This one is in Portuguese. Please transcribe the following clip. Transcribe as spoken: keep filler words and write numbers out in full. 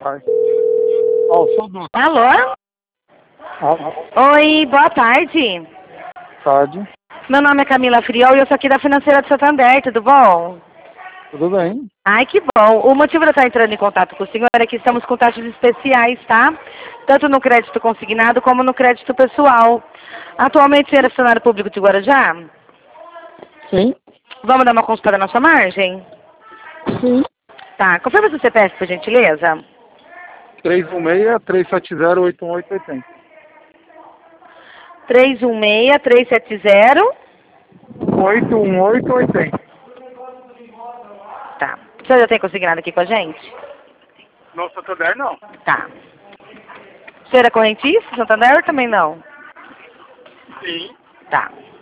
pai. Ó, oh, sou do... Alô? Ah, Oi, boa tarde. tarde. Meu nome é Camila Friol e eu sou aqui da Financeira de Santander, tudo bom? Tudo bem? Ai, que bom. O motivo de eu estar entrando em contato com o senhor é que estamos com taxas especiais, tá? Tanto no crédito consignado como no crédito pessoal. Atualmente, o senhor é funcionário público de Guarujá? Sim. Vamos dar uma consultada na sua margem? Sim. Tá, confirma seu C P F, por gentileza. três um seis, três sete zero, oito um oito oito zero. três um seis, três sete zero. oito um oito oito zero. Tá. O senhor já tem consignado aqui com a gente? No Santander, não. Tá. O senhor é correntista, Santander, ou também não? Sim. Tá.